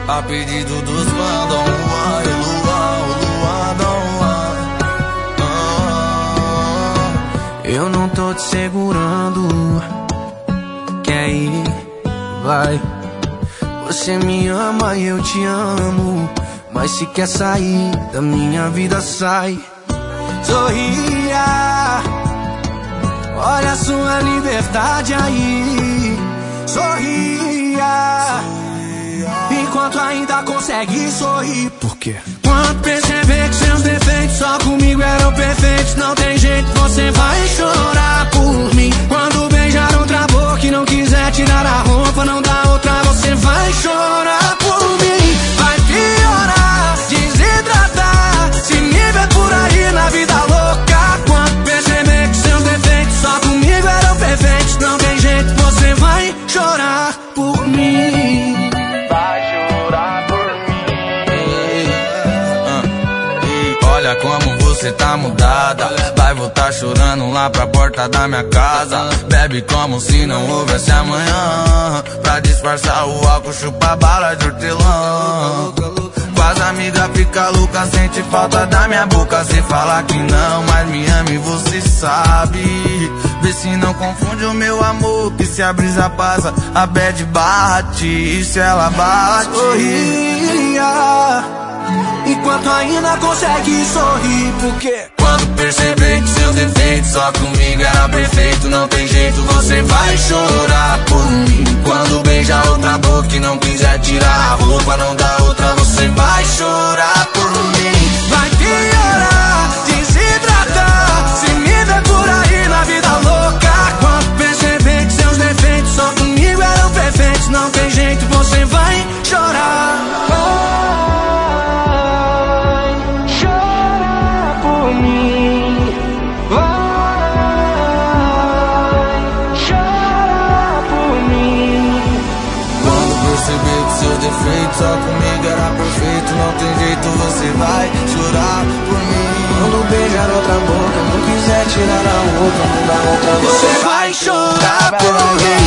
A pedido dos fãs, Dom Juan e Luan, Dom Juan. Eu não tô te segurando, quer ir, vai. Você me ama e eu te amo, mas se quer sair da minha vida, sai. Sorria, olha a sua liberdade aí. Sorria, enquanto ainda consegue sorrir. Por quê? Quando perceber que seus defeitos só comigo eram perfeitos, não tem jeito, você vai chorar por mim. Quando beijar outra boca e não quiser tirar a roupa, não dá outra, você vai chorar por mim. Vai piorar, desidratar, se me ver por aí na vida louca. Quando perceber que seus defeitos só comigo eram perfeitos, não tem jeito, você vai chorar por mim. Olha como você tá mudada, vai voltar chorando lá pra porta da minha casa. Bebe como se não houvesse amanhã, pra disfarçar o álcool, chupa bala de hortelã. Com as amigas fica louca, sente falta da minha boca. Cê fala que não, mas me ama e você sabe. Vê se não confunde o meu amor, que se a brisa passa, a bad bate, e se ela bate. Sorria, enquanto ainda consegue sorrir. Porque quando perceber que seus defeitos só comigo era perfeito, não tem jeito, você vai chorar por mim. Quando beija outra boca e não quiser tirar a roupa, não dá outra, você vai chorar por mim. vai piorar, desidratar, se me ver por aí na vida louca. Quando perceber que seus defeitos só comigo eram perfeitos, não tem jeito, você vai chorar. Só comigo era perfeito, não tem jeito, você vai chorar por mim. Quando beijar outra boca, não quiser tirar a roupa, não dá outra, você vai chorar por mim.